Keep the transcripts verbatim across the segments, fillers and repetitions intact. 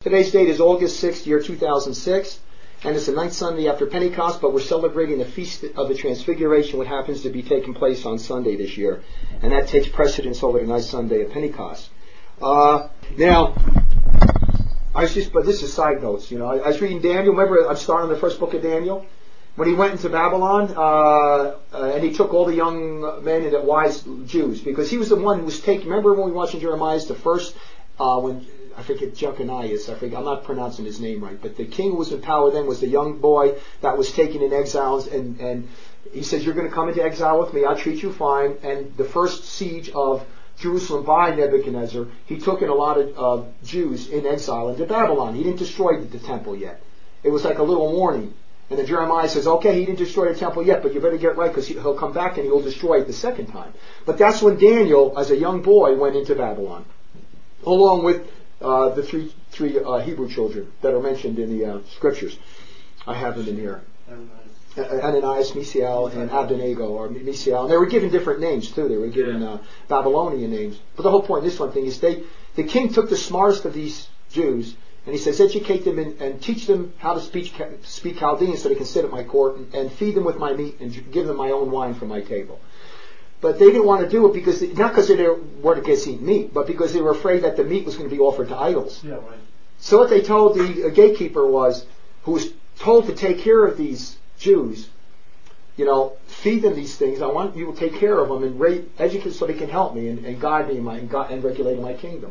Today's date is August sixth, year two thousand six, and it's the ninth Sunday after Pentecost, but we're celebrating the Feast of the Transfiguration, what happens to be taking place on Sunday this year. And that takes precedence over the ninth Sunday of Pentecost. Uh, now, I was just, but this is side notes, you know. I, I was reading Daniel. Remember, I'm starting the first book of Daniel? When he went into Babylon, uh, uh, and he took all the young men and the wise Jews, because he was the one who was taking, remember when we watched in Jeremiah, the first, uh, when, I forget, Jeconias, I forget, I'm not pronouncing his name right, but the king who was in power then was the young boy that was taken in exiles, and, and he says, you're going to come into exile with me, I'll treat you fine. And the first siege of Jerusalem by Nebuchadnezzar, he took in a lot of uh, Jews in exile into Babylon. He didn't destroy the, the temple yet. It was like a little warning. And then Jeremiah says, okay, he didn't destroy the temple yet, but you better get right, because he'll come back and he'll destroy it the second time. But that's when Daniel, as a young boy, went into Babylon, along with uh, the three three uh, Hebrew children that are mentioned in the uh, scriptures. I have them in here. Ananias, Mishael, and Abednego, or Mishael. And they were given different names, too. They were given uh, Babylonian names. But the whole point of this one thing is they, the king took the smartest of these Jews, and he says, educate them and, and teach them how to speak, speak Chaldean so they can sit at my court, and, and feed them with my meat and give them my own wine from my table. But they didn't want to do it because, they, not because they weren't against eating meat, but because they were afraid that the meat was going to be offered to idols. Yeah, right. So what they told the gatekeeper was, who was told to take care of these Jews, you know, feed them these things. I want you to take care of them and rate, educate so they can help me and, and guide me in my, and, God, and regulate my kingdom.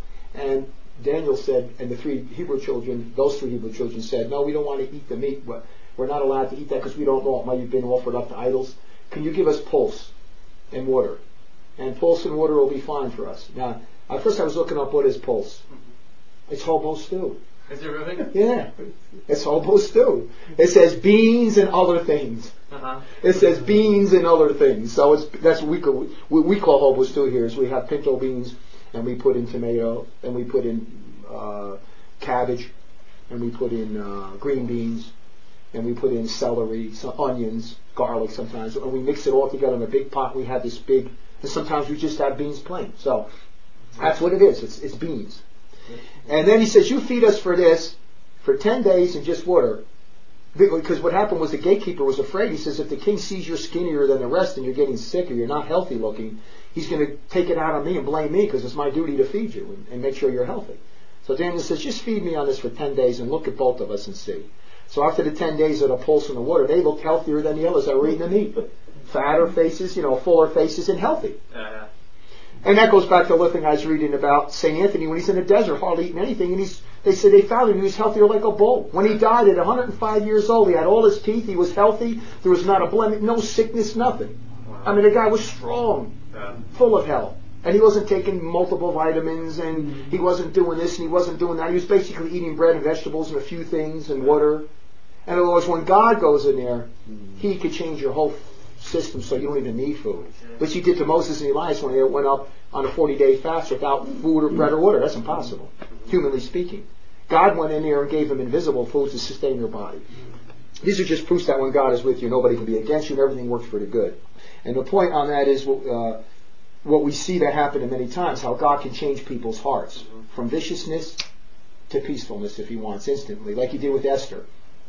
And Daniel said, and the three Hebrew children, those three Hebrew children said, no, we don't want to eat the meat, but we're not allowed to eat that because we don't know it might have been offered up to idols. Can you give us pulse and water? And pulse and water will be fine for us. Now, at first I was looking up what is pulse. It's hobo stew. Is it really? Yeah. It's hobo stew. It says beans and other things. Uh-huh. It says beans and other things. So it's that's what we call, we, we call hobo stew here. Is we have pinto beans, and we put in tomato, and we put in uh, cabbage, and we put in uh, green beans, and we put in celery, some onions, garlic sometimes, and we mix it all together in a big pot. We have this big, and sometimes we just have beans plain. So that's what it is. It's, it's beans. And then he says, you feed us for this for ten days in just water. Because what happened was the gatekeeper was afraid. He says, if the king sees you're skinnier than the rest and you're getting sick or you're not healthy looking, he's going to take it out on me and blame me because it's my duty to feed you and, and make sure you're healthy. So Daniel says, just feed me on this for ten days and look at both of us and see. So after the ten days of the pulse in the water, they looked healthier than the others that were eating the meat. Fatter faces, you know, fuller faces, and healthy. Uh-huh. And that goes back to the thing I was reading about Saint Anthony when he's in the desert, hardly eating anything, and he's, they said they found him, he was healthier like a bull. When he died at one hundred five years old, he had all his teeth, he was healthy, there was not a blemish, no sickness, nothing. Wow. I mean, the guy was strong, yeah. Full of health. And he wasn't taking multiple vitamins, and he wasn't doing this, and he wasn't doing that. He was basically eating bread and vegetables and a few things, and water. And in other words, when God goes in there, he could change your whole system so you don't even need food. Which he did to Moses and Elias when they went up on a forty-day fast without food or bread or water. That's impossible, humanly speaking. God went in there and gave them invisible foods to sustain their body. These are just proofs that when God is with you, nobody can be against you and everything works for the good. And the point on that is uh, what we see that happen many times, how God can change people's hearts from viciousness to peacefulness if he wants instantly, like he did with Esther.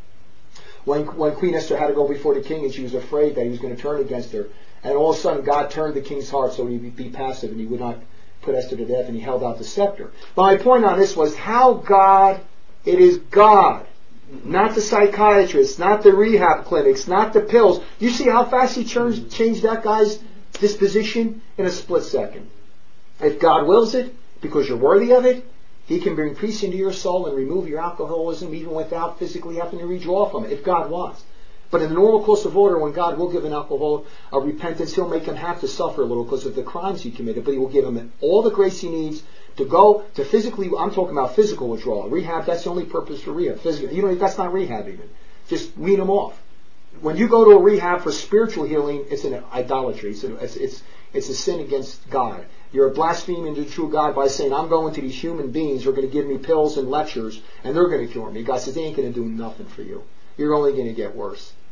When, when Queen Esther had to go before the king and she was afraid that he was going to turn against her, and all of a sudden God turned the king's heart so he'd be passive and he would not put Esther to death, and he held out the scepter. But my point on this was how God, it is God, not the psychiatrists, not the rehab clinics, not the pills. You see how fast he changed, changed that guy's disposition in a split second. If God wills it, because you're worthy of it, he can bring peace into your soul and remove your alcoholism even without physically having to withdraw from it, if God wants. But in the normal course of order, when God will give an alcoholic a repentance, he'll make him have to suffer a little because of the crimes he committed, but he will give him all the grace he needs to go to physically, I'm talking about physical withdrawal. Rehab, that's the only purpose for rehab. Physical, you know, that's not rehab even. Just wean them off. When you go to a rehab for spiritual healing, it's an idolatry. It's a, it's, it's, it's a sin against God. You're blaspheming the true God by saying, I'm going to these human beings who are going to give me pills and lectures, and they're going to cure me. God says, they ain't going to do nothing for you. You're only going to get worse.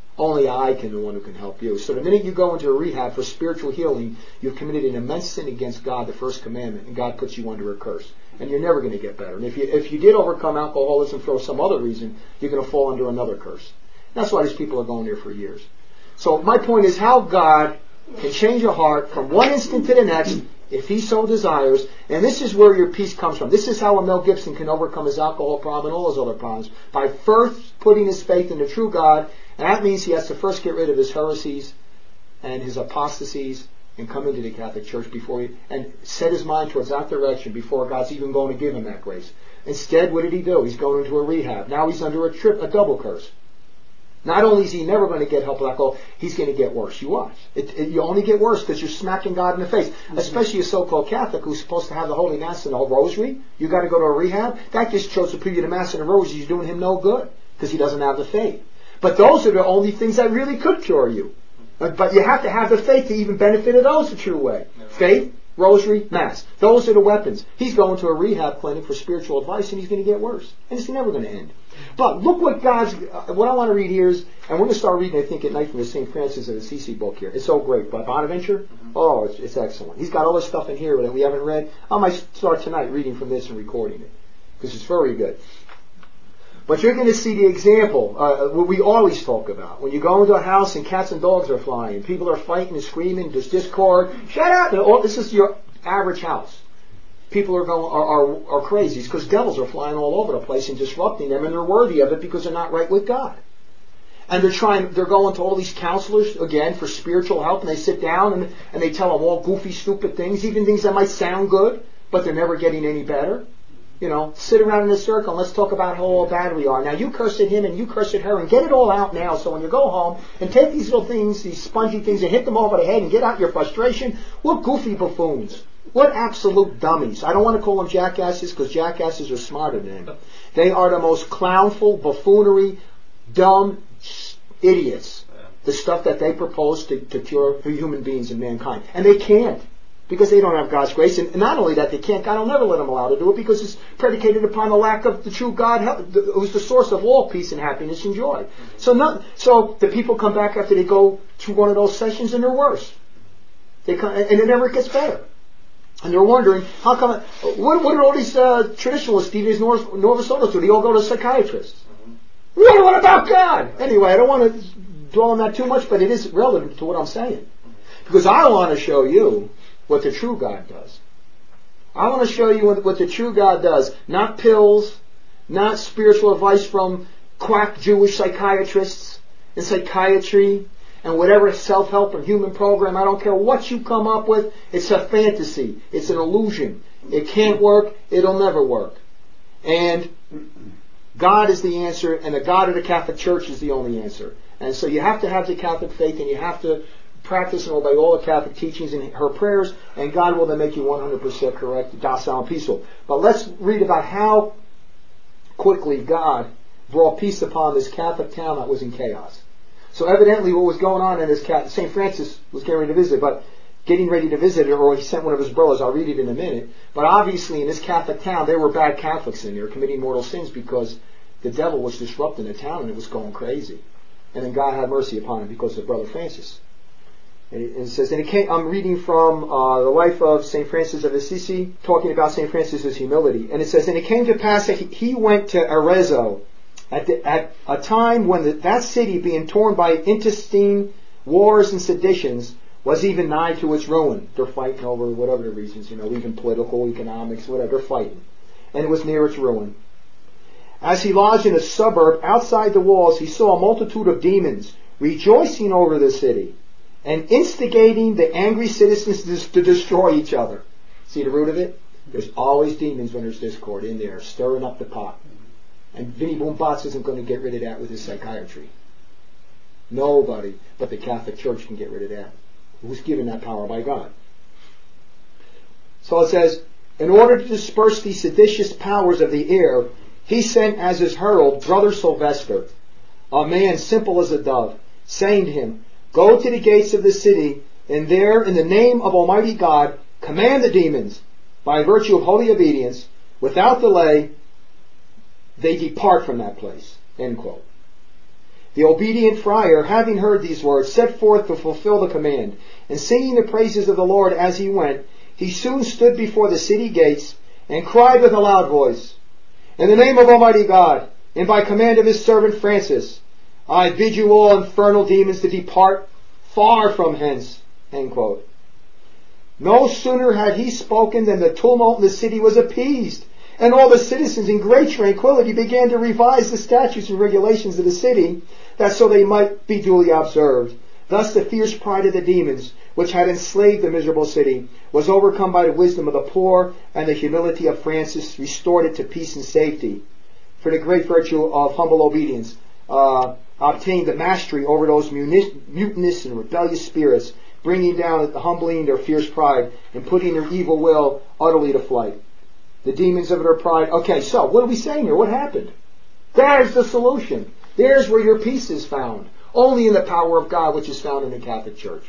Only I can, the one who can help you. So the minute you go into a rehab for spiritual healing, you've committed an immense sin against God, the first commandment, and God puts you under a curse. And you're never going to get better. And if you if you did overcome alcoholism for some other reason, you're going to fall under another curse. That's why these people are going there for years. So my point is how God can change your heart from one instant to the next, if he so desires. And this is where your peace comes from. This is how a Mel Gibson can overcome his alcohol problem and all his other problems. By first putting his faith in the true God. And that means he has to first get rid of his heresies and his apostasies and come into the Catholic Church before he, and set his mind towards that direction before God's even going to give him that grace. Instead, what did he do? He's going into a rehab. Now he's under a trip, a double curse. Not only is he never going to get help with alcohol, he's going to get worse. You watch. It, it, you only get worse because you're smacking God in the face. Mm-hmm. Especially a so-called Catholic who's supposed to have the Holy Mass and the Rosary. You got to go to a rehab. That just shows to prove you the Mass and the Rosary is doing him no good because he doesn't have the faith. But those are the only things that really could cure you. But you have to have the faith to even benefit of those the true way. Faith, Rosary, Mass. Those are the weapons. He's going to a rehab clinic for spiritual advice and he's going to get worse. And it's never going to end. But look what God's, uh, what I want to read here is, and we're going to start reading, I think, at night from the Saint Francis of Assisi book here. It's so great. By Bonaventure? Oh, it's, it's excellent. He's got all this stuff in here that we haven't read. I might start tonight reading from this and recording it. Because it's very good. But you're going to see the example, uh, what we always talk about. When you go into a house and cats and dogs are flying, people are fighting and screaming, there's discord, shut up! And all, this is your average house. People are going are are, are crazy because devils are flying all over the place and disrupting them, and they're worthy of it because they're not right with God. And they're trying, they're going to all these counselors again for spiritual help, and they sit down and and they tell them all goofy, stupid things, even things that might sound good, but they're never getting any better. You know, sit around in a circle and let's talk about how all bad we are. Now you cursed at him and you cursed at her and get it all out now so when you go home and take these little things, these spongy things and hit them over the head and get out your frustration. What goofy buffoons. What absolute dummies. I don't want to call them jackasses because jackasses are smarter than them. They are the most clownful, buffoonery, dumb idiots. The stuff that they propose to, to cure human beings and mankind. And they can't. Because they don't have God's grace. And not only that, they can't, God will never let them allow to do it because it's predicated upon the lack of the true God who's the source of all peace and happiness and joy. So not, so the people come back after they go through one of those sessions and they're worse. They come, and it never gets better. And they're wondering, how come, what, what are all these uh, traditionalists, these Novus Ordo do? They all go to psychiatrists. What, what about God? Anyway, I don't want to dwell on that too much, but it is relevant to what I'm saying. Because I want to show you what the true God does. I want to show you what, what the true God does. Not pills, not spiritual advice from quack Jewish psychiatrists and psychiatry and whatever self-help or human program. I don't care what you come up with. It's a fantasy. It's an illusion. It can't work. It'll never work. And God is the answer, and the God of the Catholic Church is the only answer. And so you have to have the Catholic faith, and you have to practice and obey all the Catholic teachings and her prayers, and God will then make you one hundred percent correct, docile, and peaceful. But let's read about how quickly God brought peace upon this Catholic town that was in chaos. So evidently what was going on in this Catholic, Saint Francis was getting ready to visit, but getting ready to visit it, or he sent one of his brothers, I'll read it in a minute, but obviously in this Catholic town there were bad Catholics in there committing mortal sins because the devil was disrupting the town and it was going crazy. And then God had mercy upon him because of Brother Francis. And it says, and it came, I'm reading from uh, the life of Saint Francis of Assisi, talking about Saint Francis's humility. And it says, and it came to pass that he, he went to Arezzo at, the, at a time when the, that city, being torn by intestine wars and seditions, was even nigh to its ruin. They're fighting over whatever the reasons, you know, even political, economics, whatever. They're fighting. And it was near its ruin. As he lodged in a suburb outside the walls, he saw a multitude of demons rejoicing over the city and instigating the angry citizens to destroy each other. See the root of it? There's always demons when there's discord in there, stirring up the pot. And Vinnie Boombatz isn't going to get rid of that with his psychiatry. Nobody but the Catholic Church can get rid of that. Who's given that power? By God. So it says, in order to disperse the seditious powers of the air, he sent as his herald Brother Sylvester, a man simple as a dove, saying to him, go to the gates of the city, and there, in the name of Almighty God, command the demons, by virtue of holy obedience, without delay, they depart from that place. End quote. The obedient friar, having heard these words, set forth to fulfill the command, and singing the praises of the Lord as he went, he soon stood before the city gates and cried with a loud voice, In the name of Almighty God, and by command of his servant Francis, I bid you all infernal demons to depart far from hence. End quote. No sooner had he spoken than the tumult in the city was appeased, and all the citizens in great tranquility began to revise the statutes and regulations of the city, that so they might be duly observed. Thus the fierce pride of the demons, which had enslaved the miserable city, was overcome by the wisdom of the poor, and the humility of Francis restored it to peace and safety. For the great virtue of humble obedience, uh, obtained the mastery over those mutinous and rebellious spirits, bringing down, humbling their fierce pride, and putting their evil will utterly to flight. The demons of their pride. Okay, so what are we saying here? What happened? There's the solution. There's where your peace is found. Only in the power of God, which is found in the Catholic Church.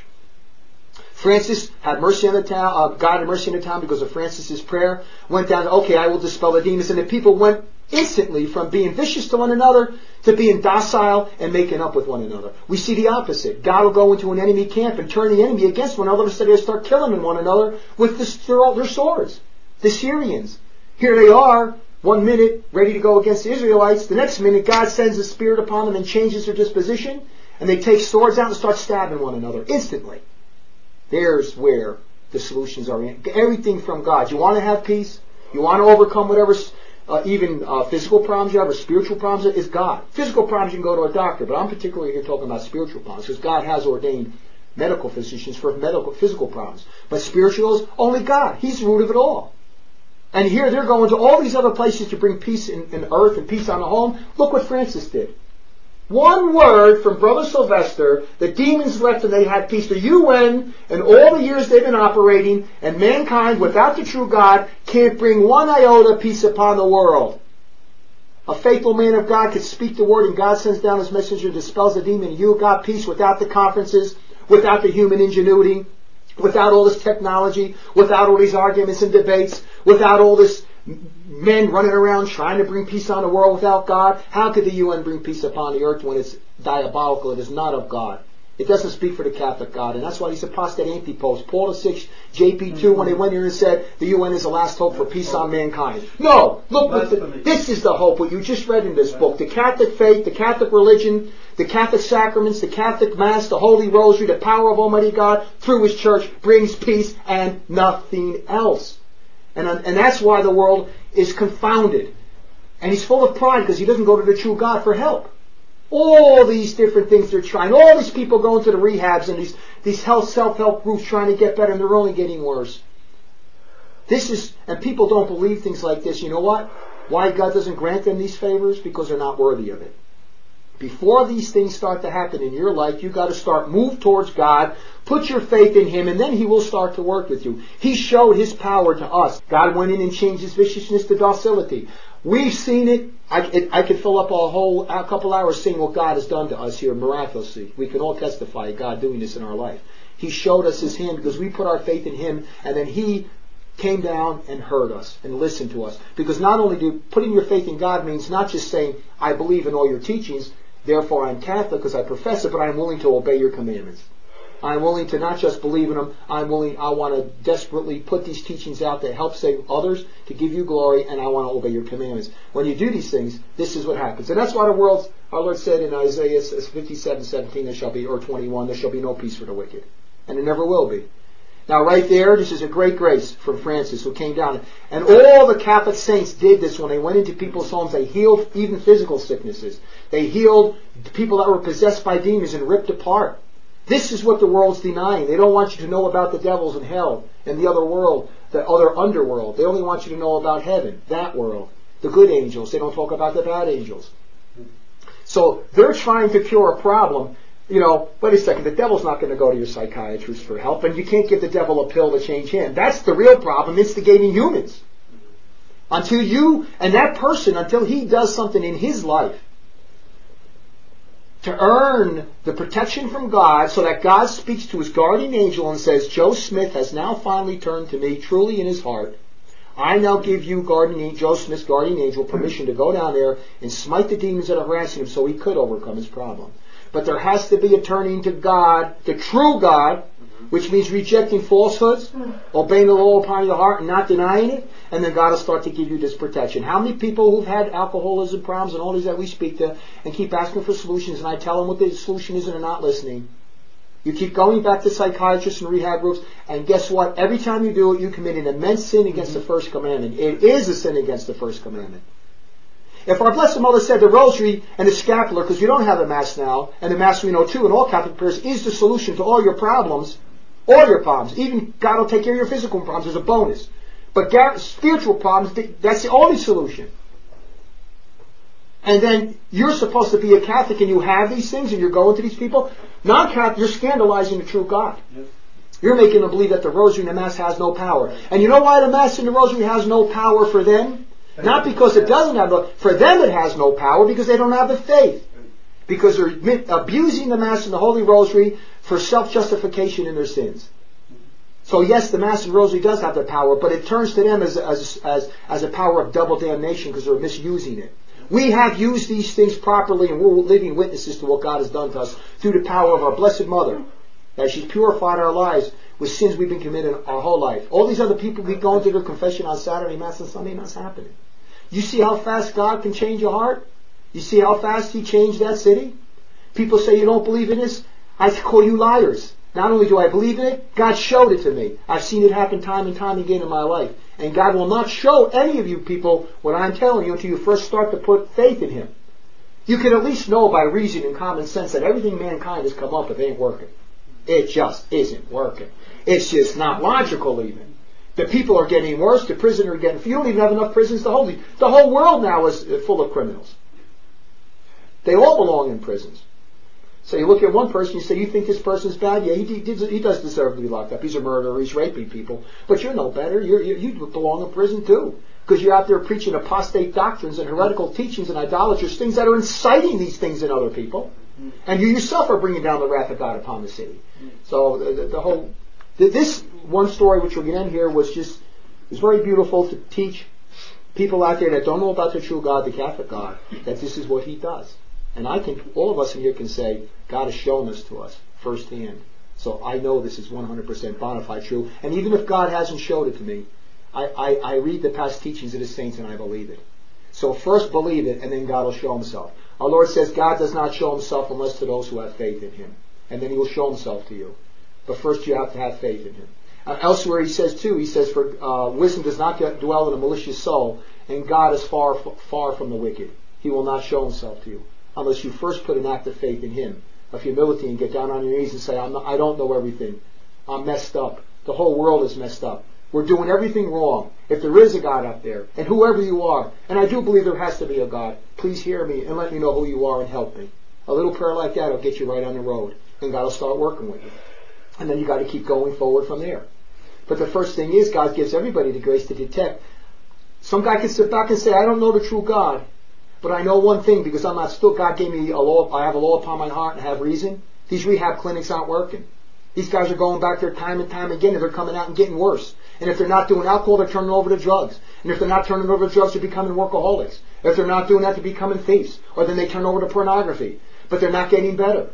Francis had mercy on the town. Uh, God had mercy on the town because of Francis's prayer. Went down to, okay, I will dispel the demons. And the people went instantly from being vicious to one another to being docile and making up with one another. We see the opposite. God will go into an enemy camp and turn the enemy against one another, so they start killing one another with the, their swords. The Syrians. Here they are, one minute ready to go against the Israelites. The next minute God sends a spirit upon them and changes their disposition. And they take swords out and start stabbing one another instantly. There's where the solutions are in. Everything from God. You want to have peace? You want to overcome whatever, uh, even uh, physical problems you have or spiritual problems, is God. Physical problems you can go to a doctor, but I'm particularly here talking about spiritual problems because God has ordained medical physicians for medical, physical problems. But spirituals, only God. He's the root of it all. And here they're going to all these other places to bring peace in, in earth and peace on the home. Look what Francis did. One word from Brother Sylvester, the demons left and they had peace. The U N and all the years they've been operating, and mankind without the true God can't bring one iota peace upon the world. A faithful man of God could speak the word and God sends down his messenger and dispels the demon. You got peace without the conferences, without the human ingenuity, without all this technology, without all these arguments and debates, without all this men running around trying to bring peace on the world without God. How could the U N bring peace upon the earth when it's diabolical? It is not of God. It doesn't speak for the Catholic God. And that's why these apostate anti-popes, Paul the Sixth, J P two, when they went here and said the U N is the last hope for peace on mankind. No! Look, what the, this is the hope, what you just read in this book. The Catholic faith, the Catholic religion, the Catholic sacraments, the Catholic Mass, the Holy Rosary, the power of Almighty God through His Church brings peace and nothing else. And, and that's why the world is confounded. And he's full of pride because he doesn't go to the true God for help. All these different things they're trying. All these people going to the rehabs and these, these health self-help groups trying to get better, and they're only getting worse. This is, and people don't believe things like this. You know what? Why God doesn't grant them these favors? Because they're not worthy of it. Before these things start to happen in your life, you've got to start move towards God, put your faith in Him, and then He will start to work with you. He showed His power to us. God went in and changed His viciousness to docility. We've seen it. I, it, I could fill up a whole a couple hours saying what God has done to us here miraculously. We can all testify of God doing this in our life. He showed us His hand because we put our faith in Him, and then He came down and heard us and listened to us. Because not only do putting your faith in God means not just saying, I believe in all your teachings, therefore I'm Catholic because I profess it, but I'm willing to obey your commandments. I'm willing to not just believe in them, I'm willing, I want to desperately put these teachings out to help save others, to give you glory, and I want to obey your commandments. When you do these things, this is what happens. And that's why the world, our Lord said in Isaiah fifty-seven seventeen, there shall be, or twenty-one, there shall be no peace for the wicked. And there never will be. Now right there, this is a great grace from Francis who came down. And all the Catholic saints did this when they went into people's homes. They healed even physical sicknesses. They healed people that were possessed by demons and ripped apart. This is what the world's denying. They don't want you to know about the devils and hell and the other world, the other underworld. They only want you to know about heaven, that world, the good angels. They don't talk about the bad angels. So they're trying to cure a problem. You know, wait a second, the devil's not going to go to your psychiatrist for help, and you can't give the devil a pill to change him. That's the real problem, instigating humans. Until you, and that person, until he does something in his life to earn the protection from God, so that God speaks to His guardian angel and says, Joe Smith has now finally turned to me truly in his heart. I now give you, guardian, Joseph Smith's guardian angel, permission to go down there and smite the demons that are harassing him so he could overcome his problem. But there has to be a turning to God, the true God, which means rejecting falsehoods, obeying the law upon your heart and not denying it, and then God will start to give you this protection. How many people who've had alcoholism problems and all these that we speak to and keep asking for solutions, and I tell them what the solution is and they're not listening? You keep going back to psychiatrists and rehab groups, and guess what? Every time you do it, you commit an immense sin against the first commandment. It is a sin against the first commandment. If our Blessed Mother said the rosary and the scapular, because you don't have a Mass now, and the Mass we know too in all Catholic prayers is the solution to all your problems, all your problems, even God will take care of your physical problems as a bonus. But spiritual problems, that's the only solution. And then you're supposed to be a Catholic and you have these things and you're going to these people. Non-Catholic, you're scandalizing the true God. Yes. You're making them believe that the Rosary and the Mass has no power. And you know why the Mass and the Rosary has no power for them? Not because it doesn't have no, for them it has no power because they don't have the faith. Because they're abusing the Mass and the Holy Rosary for self-justification in their sins. So yes, the Mass and Rosary does have the power, but it turns to them as, as, as, as a power of double damnation because they're misusing it. We have used these things properly, and we're living witnesses to what God has done to us through the power of our Blessed Mother, as she's purified our lives with sins we've been committing our whole life. All these other people be going to their confession on Saturday Mass and Sunday Mass happening. You see how fast God can change your heart? You see how fast He changed that city? People say you don't believe in this? I call you liars. Not only do I believe in it, God showed it to me. I've seen it happen time and time again in my life. And God will not show any of you people what I'm telling you until you first start to put faith in Him. You can at least know by reason and common sense that everything mankind has come up with ain't working. It just isn't working. It's just not logical even. The people are getting worse. The prisoners are getting... You don't even have enough prisons to hold you. The whole world now is full of criminals. They all belong in prisons. So you look at one person, you say, you think this person's bad? Yeah, he, he, he does deserve to be locked up. He's a murderer. He's raping people. But you're no better. You're, you you belong in prison too. Because you're out there preaching apostate doctrines and heretical teachings and idolatrous things that are inciting these things in other people. And you yourself are bringing down the wrath of God upon the city. So the, the, the whole... The, this one story which we're going to end here was just... It was very beautiful to teach people out there that don't know about the true God, the Catholic God, that this is what He does. And I think all of us in here can say, God has shown this to us firsthand. So I know this is one hundred percent bona fide true. And even if God hasn't showed it to me, I, I, I read the past teachings of the saints and I believe it. So first believe it and then God will show Himself. Our Lord says God does not show Himself unless to those who have faith in Him. And then He will show Himself to you. But first you have to have faith in Him. Uh, elsewhere He says too, He says, for uh, wisdom does not get, dwell in a malicious soul, and God is far, far from the wicked. He will not show Himself to you unless you first put an act of faith in Him, of humility, and get down on your knees and say, I'm not, I don't know everything. I'm messed up. The whole world is messed up. We're doing everything wrong. If there is a God up there, and whoever you are, and I do believe there has to be a God, please hear me and let me know who you are and help me. A little prayer like that will get you right on the road, and God will start working with you. And then you got to keep going forward from there. But the first thing is, God gives everybody the grace to detect. Some guy can sit back and say, I don't know the true God, but I know one thing, because I'm not still, God gave me a law, I have a law upon my heart and I have reason. These rehab clinics aren't working. These guys are going back there time and time again, and they're coming out and getting worse. And if they're not doing alcohol, they're turning over to drugs. And if they're not turning over to drugs, they're becoming workaholics. If they're not doing that, they're becoming thieves. Or then they turn over to pornography. But they're not getting better.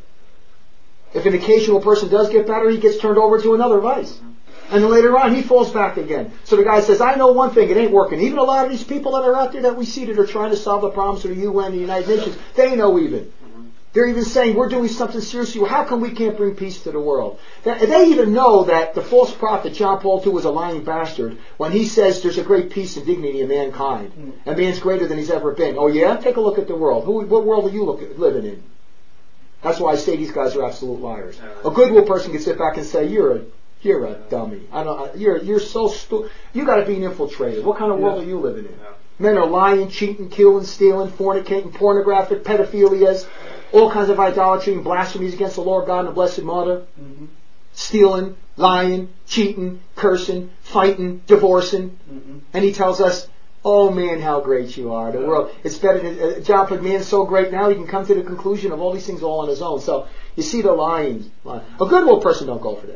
If an occasional person does get better, he gets turned over to another vice. And then later on, he falls back again. So the guy says, I know one thing, it ain't working. Even a lot of these people that are out there that we see that are trying to solve the problems of the U N, the United Nations, they know even. They're even saying, we're doing something seriously. How come we can't bring peace to the world? They even know that the false prophet John Paul the Second was a lying bastard when he says there's a great peace and dignity in mankind. And man's greater than he's ever been. Oh yeah? Take a look at the world. Who, what world are you look at, living in? That's why I say these guys are absolute liars. A goodwill person can sit back and say, you're a You're a dummy. I don't. You're you're so stupid. You got to be an infiltrator. What kind of world are you living in? Men are lying, cheating, killing, stealing, fornicating, pornographic, pedophilias, all kinds of idolatry and blasphemies against the Lord God and the Blessed Mother. Mm-hmm. Stealing, lying, cheating, cursing, fighting, divorcing. Mm-hmm. And he tells us, oh man, how great you are. The world, it's better than, uh, John put man's so great now he can come to the conclusion of all these things all on his own. So, you see the lying. A goodwill person don't go for that.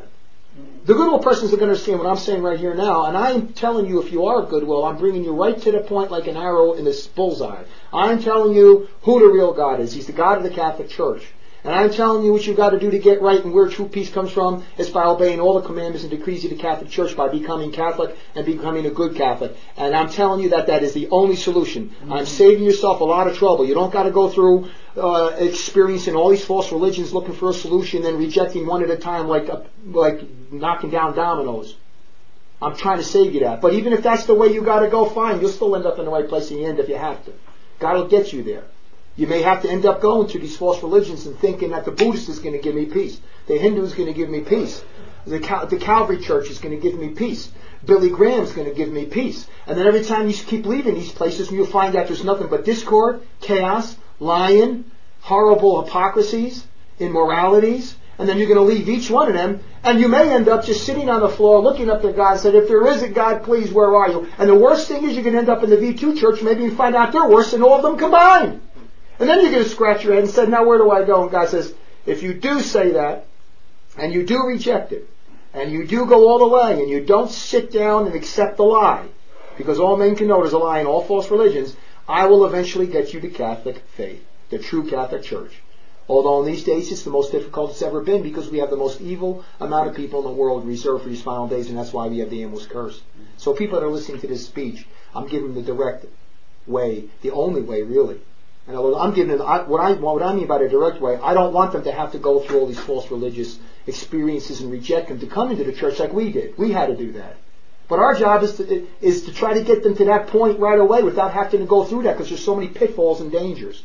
The goodwill persons are going to understand what I'm saying right here now, and I'm telling you, if you are of goodwill, I'm bringing you right to the point like an arrow in this bullseye. I'm telling you who the real God is. He's the God of the Catholic Church. And I'm telling you what you've got to do to get right and where true peace comes from is by obeying all the commandments and decrees of the Catholic Church, by becoming Catholic and becoming a good Catholic. And I'm telling you that that is the only solution. Mm-hmm. I'm saving yourself a lot of trouble. You don't got to go through uh, experiencing all these false religions looking for a solution and rejecting one at a time like a, like knocking down dominoes. I'm trying to save you that. But even if that's the way you got to go, fine. You'll still end up in the right place in the end if you have to. God will get you there. You may have to end up going to these false religions and thinking that the Buddhist is going to give me peace. The Hindu is going to give me peace. The, Cal- the Calvary Church is going to give me peace. Billy Graham's going to give me peace. And then every time you keep leaving these places, you'll find that there's nothing but discord, chaos, lying, horrible hypocrisies, immoralities. And then you're going to leave each one of them, and you may end up just sitting on the floor looking up to God and saying, if there is a God, please, where are you? And the worst thing is you're going to end up in the V two church. Maybe you find out they're worse than all of them combined. And then you're going to scratch your head and say, now where do I go? And God says, if you do say that, and you do reject it, and you do go all the way, and you don't sit down and accept the lie, because all men can know there's a lie in all false religions, I will eventually get you to Catholic faith, the true Catholic Church. Although in these days it's the most difficult it's ever been, because we have the most evil amount of people in the world reserved for these final days, and that's why we have the Animal's Curse. So people that are listening to this speech, I'm giving them the direct way, the only way really. In other words, I'm giving them, I, what, I, what I mean by the direct way, I don't want them to have to go through all these false religious experiences and reject them to come into the church like we did. We had to do that. But our job is to, is to try to get them to that point right away without having to go through that, because there's so many pitfalls and dangers.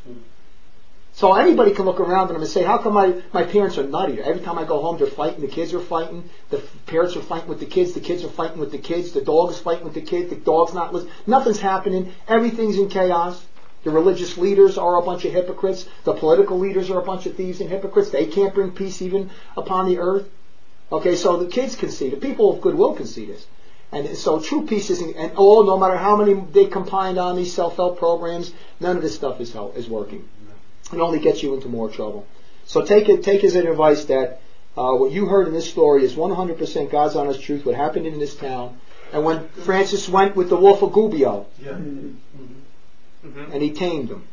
So anybody can look around them and say, how come my, my parents are nutty? Every time I go home, they're fighting, the kids are fighting, the parents are fighting with the kids, the kids are fighting with the kids, the dog is fighting with the kid, the dog's not listening. Nothing's happening. Everything's in chaos. The religious leaders are a bunch of hypocrites. The political leaders are a bunch of thieves and hypocrites. They can't bring peace even upon the earth. Okay, so the kids can see, the people of goodwill can see this. And so true peace isn't, and oh, no matter how many they combined on these self-help programs, none of this stuff is help, is working. It only gets you into more trouble. So take it, take as an advice that uh, what you heard in this story is one hundred percent God's honest truth, what happened in this town. And when Francis went with the wolf of Gubbio, yeah. mm-hmm. and he tamed him,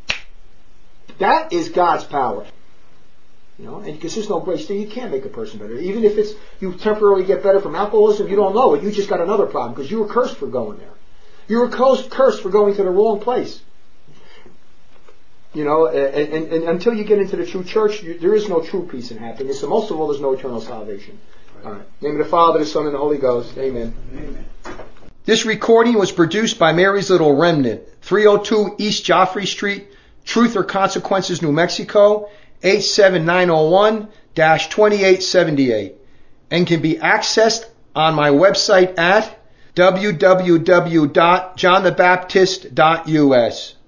that is God's power. You know, and because there's no grace there, you can't make a person better. Even if it's you temporarily get better from alcoholism, you don't know it. You just got another problem because you were cursed for going there. You were cursed for going to the wrong place. You know, and, and, and until you get into the true church, you, there is no true peace and happiness. And most of all, there's no eternal salvation. Right. All right. In the name of the Father, the Son, and the Holy Ghost. Amen. Amen. This recording was produced by Mary's Little Remnant, three oh two East Joffrey Street, Truth or Consequences, New Mexico, eight seven nine oh one dash twenty-eight seventy-eight, and can be accessed on my website at w w w dot john the baptist dot u s.